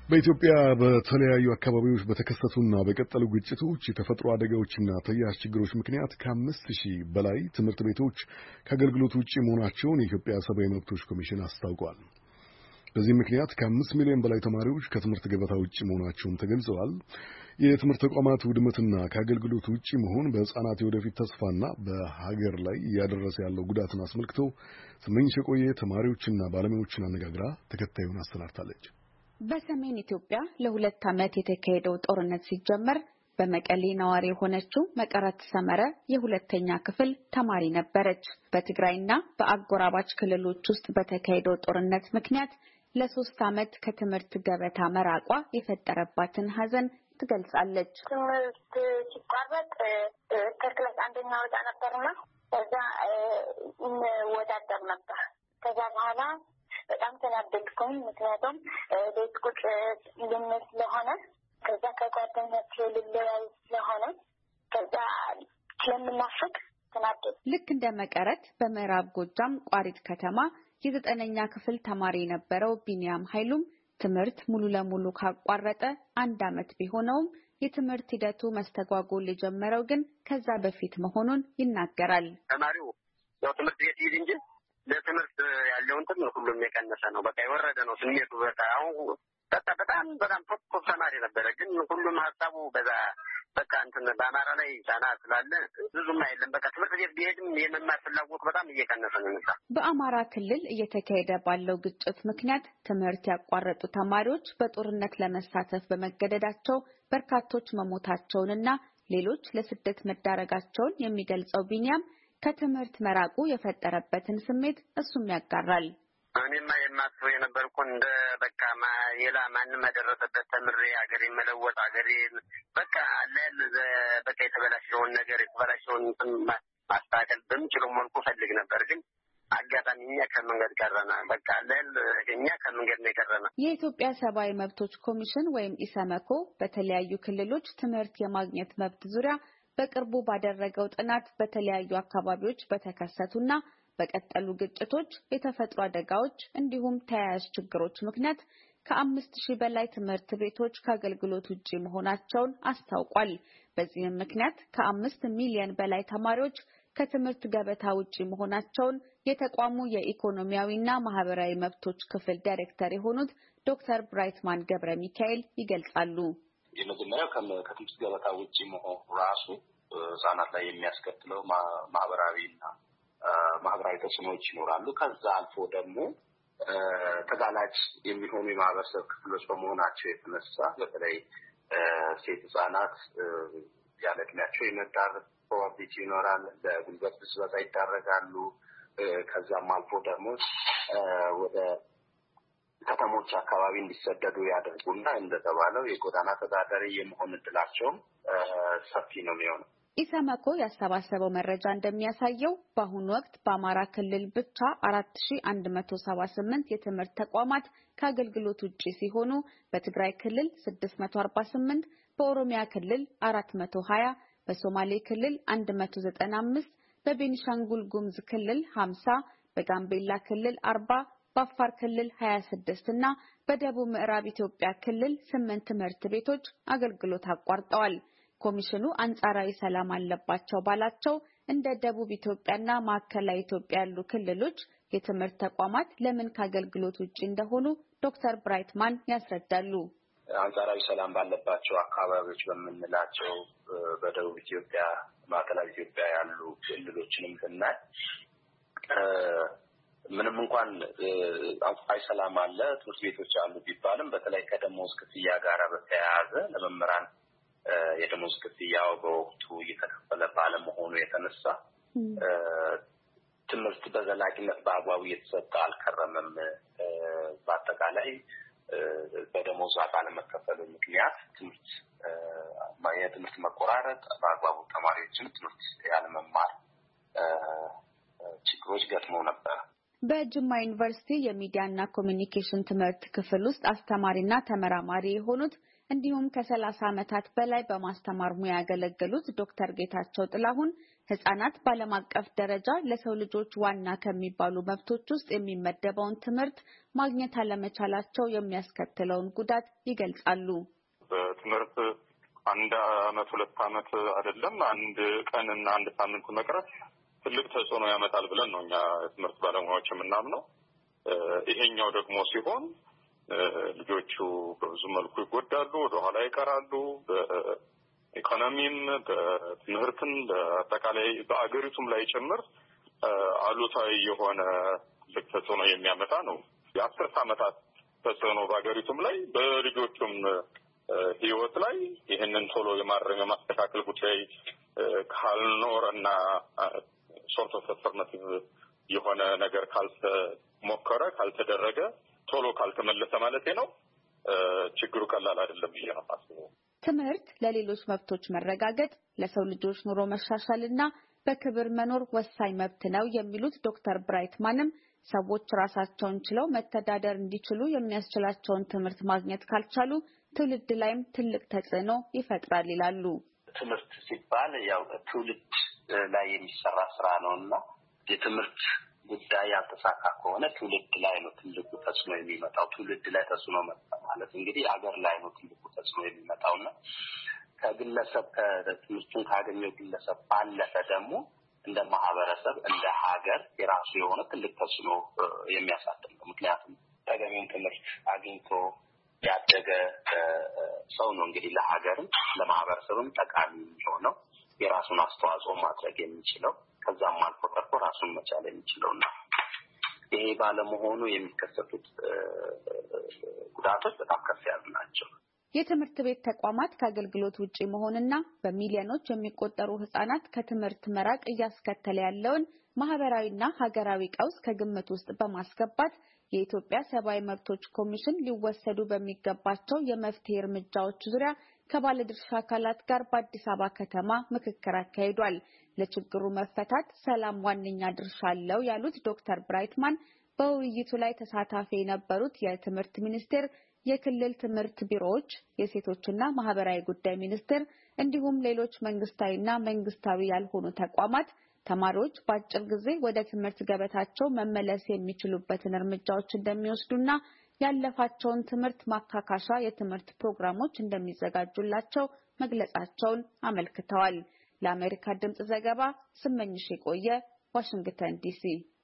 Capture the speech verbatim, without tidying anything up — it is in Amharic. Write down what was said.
በኢትዮጵያ በተለያዩ አካባቢዎች በተከሰቱና በቀጠሉ ግጭቶች የተፈጥሮ አደጋዎችና ተያያዥ ችግሮች ምክንያት ከአምስት ሺህ በላይ ትምህርት ቤቶች ከአገልግሎት ውጭ መሆናቸውን የኢትዮጵያ ሰብአዊ መብቶች ኮሚሽን አስታውቋል። በዚህ ምክንያት ከአምስት ሚሊዮን በላይ ተማሪዎች ከትምህርት ገበታ ውጭ መሆናቸውን ተገልጸዋል። የትምህርት ተቋማት ውድመትና ከአገልግሎት ውጭ መሆን በሕፃናት የወደፊት ተስፋና በሀገር ላይ እያደረሰ ያለው ጉዳትን አስመልክቶ ስመኝሽ የቆየ ተማሪዎችና ባለሙያዎችን አነጋግራ ተከታዩን አሰናድታለች። በሰሜን ኢትዮጵያ ለሁለት ዓመት የተካሄደው ጦርነት ሲጀመር በመቀሌ ነዋሪ የሆነችው መቀረት ሰመረ የሁለተኛ ክፍል ተማሪ ነበረች። በትግራይና በአጎራባች ክልሎች ውስጥ በተካሄደው ጦርነት ምክንያት ለሶስት ዓመት ከትምህርት ገበታ መራቋ የፈጠረባትን ሐዘን ትገልጻለች። ትምህርት ሲቋረጥ ከክላስ አንደኛ ወጣ ነበርና ከዛ እንወዳደር ነበር። ከዛ በኋላ በጣም ተናደድኩኝ። ምክንያቱም ቤት ቁጭ ልምድ ስለሆነ ከዛ ከጓደኞቼ ልለያይ ስለሆነ ከዛ ስለምናፍቅ ተናደድ። ልክ እንደ መቀረት በምዕራብ ጎጃም ቋሪት ከተማ የዘጠነኛ ክፍል ተማሪ የነበረው ቢኒያም ኃይሉም ትምህርት ሙሉ ለሙሉ ካቋረጠ አንድ ዓመት ቢሆነውም የትምህርት ሂደቱ መስተጓጎል የጀመረው ግን ከዛ በፊት መሆኑን ይናገራል። ተማሪው ያው ትምህርት ቤት ይሄድ እንጂ ለትምህርት ያለውን ትምህርት ሁሉም የቀነሰ ነው። በቃ የወረደ ነው ስሜቱ። በቃ አሁን በጣም በጣም በጣም ቶፕ ተማሪ ነበረ፣ ግን ሁሉም ሀሳቡ በዛ በቃ እንትን በአማራ ላይ ጫና ስላለ ብዙም አይደለም። በቃ ትምህርት ቤት ቢሄድም የመማር ፍላጎት በጣም እየቀነሰ ነው። በአማራ ክልል እየተካሄደ ባለው ግጭት ምክንያት ትምህርት ያቋረጡ ተማሪዎች በጦርነት ለመሳተፍ በመገደዳቸው በርካቶች መሞታቸውንና ሌሎች ለስደት መዳረጋቸውን የሚገልጸው ቢኒያም ከትምህርት መራቁ የፈጠረበትን ስሜት እሱም ያጋራል። እኔማ የማስበው የነበር እኮ እንደ በቃ ሌላ ማንም ያደረሰበት ተምሬ ሀገሬ መለወጥ ሀገሬ በቃ ለል በቃ የተበላሸውን ነገር የተበላሸውን ማስተካከል በምችለው መልኩ ፈልግ ነበር። ግን አጋጣሚ እኛ ከመንገድ ቀረና በቃ ለል እኛ ከመንገድ ነው የቀረና። የኢትዮጵያ ሰብአዊ መብቶች ኮሚሽን ወይም ኢሰመኮ በተለያዩ ክልሎች ትምህርት የማግኘት መብት ዙሪያ በቅርቡ ባደረገው ጥናት በተለያዩ አካባቢዎች በተከሰቱና በቀጠሉ ግጭቶች፣ የተፈጥሮ አደጋዎች እንዲሁም ተያያዥ ችግሮች ምክንያት ከአምስት ሺህ በላይ ትምህርት ቤቶች ከአገልግሎት ውጪ መሆናቸውን አስታውቋል። በዚህም ምክንያት ከአምስት ሚሊዮን በላይ ተማሪዎች ከትምህርት ገበታ ውጪ መሆናቸውን የተቋሙ የኢኮኖሚያዊና ማህበራዊ መብቶች ክፍል ዳይሬክተር የሆኑት ዶክተር ብራይትማን ገብረ ሚካኤል ይገልጻሉ። የመጀመሪያው ከትምህርት ገበታ ውጪ መሆኑ ራሱ ህጻናት ላይ የሚያስከትለው ማህበራዊና ማህበራዊ ተጽዕኖዎች ይኖራሉ። ከዛ አልፎ ደግሞ ተጋላጭ የሚሆኑ የማህበረሰብ ክፍሎች በመሆናቸው የተነሳ በተለይ ሴት ህጻናት ያለ እድሜያቸው የመዳር ፕሮባቢሊቲ ይኖራል። ለጉልበት ብዝበዛ ይዳረጋሉ። ከዛም አልፎ ደግሞ ወደ ከተሞች አካባቢ እንዲሰደዱ ያደርጉና እንደተባለው የጎዳና ተዳዳሪ የመሆን እድላቸውም ሰፊ ነው የሚሆነው። ኢሰመኮ ያሰባሰበው መረጃ እንደሚያሳየው በአሁኑ ወቅት በአማራ ክልል ብቻ አራት ሺህ አንድ መቶ ሰባ ስምንት የትምህርት ተቋማት ከአገልግሎት ውጪ ሲሆኑ በትግራይ ክልል ስድስት መቶ አርባ ስምንት፣ በኦሮሚያ ክልል አራት መቶ ሀያ፣ በሶማሌ ክልል አንድ መቶ ዘጠና አምስት፣ በቤኒሻንጉል ጉሙዝ ክልል ሀምሳ፣ በጋምቤላ ክልል አርባ፣ በአፋር ክልል ሀያ ስድስት እና በደቡብ ምዕራብ ኢትዮጵያ ክልል ስምንት ትምህርት ቤቶች አገልግሎት አቋርጠዋል። ኮሚሽኑ አንጻራዊ ሰላም አለባቸው ባላቸው እንደ ደቡብ ኢትዮጵያና ማዕከላዊ ኢትዮጵያ ያሉ ክልሎች የትምህርት ተቋማት ለምን ከአገልግሎት ውጪ እንደሆኑ ዶክተር ብራይትማን ያስረዳሉ። አንጻራዊ ሰላም ባለባቸው አካባቢዎች በምንላቸው በደቡብ ኢትዮጵያ፣ ማዕከላዊ ኢትዮጵያ ያሉ ክልሎችንም ብናይ ምንም እንኳን አንጻራዊ ሰላም አለ፣ ትምህርት ቤቶች አሉ ቢባልም በተለይ ከደሞዝ ክፍያ ጋር በተያያዘ ለመምህራን የደሞዝ ክፍያው በወቅቱ እየተከፈለ ባለመሆኑ የተነሳ ትምህርት በዘላቂነት በአግባቡ እየተሰጠ አልከረመም። በአጠቃላይ በደሞዝ ባለመከፈሉ ምክንያት ትምህርት የትምህርት መቆራረጥ፣ በአግባቡ ተማሪዎችን ትምህርት ያለመማር ችግሮች ገጥመው ነበር። በጅማ ዩኒቨርሲቲ የሚዲያና ኮሚኒኬሽን ትምህርት ክፍል ውስጥ አስተማሪና ተመራማሪ የሆኑት እንዲሁም ከሰላሳ ዓመታት በላይ በማስተማር ሙያ ያገለገሉት ዶክተር ጌታቸው ጥላሁን ህጻናት በዓለም አቀፍ ደረጃ ለሰው ልጆች ዋና ከሚባሉ መብቶች ውስጥ የሚመደበውን ትምህርት ማግኘት አለመቻላቸው የሚያስከትለውን ጉዳት ይገልጻሉ። በትምህርት አንድ አመት ሁለት አመት አይደለም አንድ ቀን እና አንድ ሳምንት መቅረት ትልቅ ተጽዕኖ ያመጣል ብለን ነው እኛ የትምህርት ባለሙያዎች የምናምነው። ይሄኛው ደግሞ ሲሆን ልጆቹ በብዙ መልኩ ይጎዳሉ፣ ወደኋላ ይቀራሉ። ኢኮኖሚም በትምህርትም በአጠቃላይ በአገሪቱም ላይ ጭምር አሉታዊ የሆነ ትልቅ ተጽዕኖ የሚያመጣ ነው። የአስርት ዓመታት ተጽዕኖ በአገሪቱም ላይ በልጆቹም ህይወት ላይ ይህንን ቶሎ የማረም የማስተካከል ጉዳይ ካልኖረና ሶርት ኦፍ አልተርናቲቭ የሆነ ነገር ካልተሞከረ ካልተደረገ ቶሎ ካልተመለሰ ማለት ነው ችግሩ ቀላል አይደለም ብዬ ነው የማስበው። ትምህርት ለሌሎች መብቶች መረጋገጥ፣ ለሰው ልጆች ኑሮ መሻሻልና በክብር መኖር ወሳኝ መብት ነው የሚሉት ዶክተር ብራይትማንም ሰዎች ራሳቸውን ችለው መተዳደር እንዲችሉ የሚያስችላቸውን ትምህርት ማግኘት ካልቻሉ ትውልድ ላይም ትልቅ ተጽዕኖ ይፈጥራል ይላሉ። ትምህርት ሲባል ያው ትውልድ ላይ የሚሰራ ስራ ነውና የትምህርት ጉዳይ ያልተሳካ ከሆነ ትውልድ ላይ ነው ትልቁ ተጽዕኖ የሚመጣው። ትውልድ ላይ ተጽዕኖ መጣ ማለት እንግዲህ ሀገር ላይ ነው ትልቁ ተጽዕኖ የሚመጣውና ከግለሰብ ከትምህርቱን ካገኘው ግለሰብ ባለፈ ደግሞ እንደ ማህበረሰብ እንደ ሀገር የራሱ የሆነ ትልቅ ተጽዕኖ የሚያሳድር ነው። ምክንያቱም ተገቢውን ትምህርት አግኝቶ ያደገ ሰው ነው እንግዲህ ለሀገርም ለማህበረሰብም ጠቃሚ የሆነው የራሱን አስተዋጽኦ ማድረግ የሚችለው ከዛም አልፎ ተርፎ ራሱን መቻል የሚችለውና ይሄ ባለመሆኑ የሚከሰቱት ጉዳቶች በጣም ከፍ ያሉ ናቸው። የትምህርት ቤት ተቋማት ከአገልግሎት ውጪ መሆንና በሚሊዮኖች የሚቆጠሩ ህጻናት ከትምህርት መራቅ እያስከተለ ያለውን ማህበራዊና ሀገራዊ ቀውስ ከግምት ውስጥ በማስገባት የኢትዮጵያ ሰብአዊ መብቶች ኮሚሽን ሊወሰዱ በሚገባቸው የመፍትሄ እርምጃዎች ዙሪያ ከባለድርሻ አካላት ጋር በአዲስ አበባ ከተማ ምክክር አካሂዷል። ለችግሩ መፈታት ሰላም ዋነኛ ድርሻ አለው ያሉት ዶክተር ብራይትማን በውይይቱ ላይ ተሳታፊ የነበሩት የትምህርት ሚኒስቴር፣ የክልል ትምህርት ቢሮዎች፣ የሴቶችና ማህበራዊ ጉዳይ ሚኒስቴር እንዲሁም ሌሎች መንግስታዊና መንግስታዊ ያልሆኑ ተቋማት ተማሪዎች በአጭር ጊዜ ወደ ትምህርት ገበታቸው መመለስ የሚችሉበትን እርምጃዎች እንደሚወስዱና ያለፋቸውን ትምህርት ማካካሻ የትምህርት ፕሮግራሞች እንደሚዘጋጁላቸው መግለጻቸውን አመልክተዋል። ለአሜሪካ ድምጽ ዘገባ ስመኝሽ የቆየ ዋሽንግተን ዲሲ።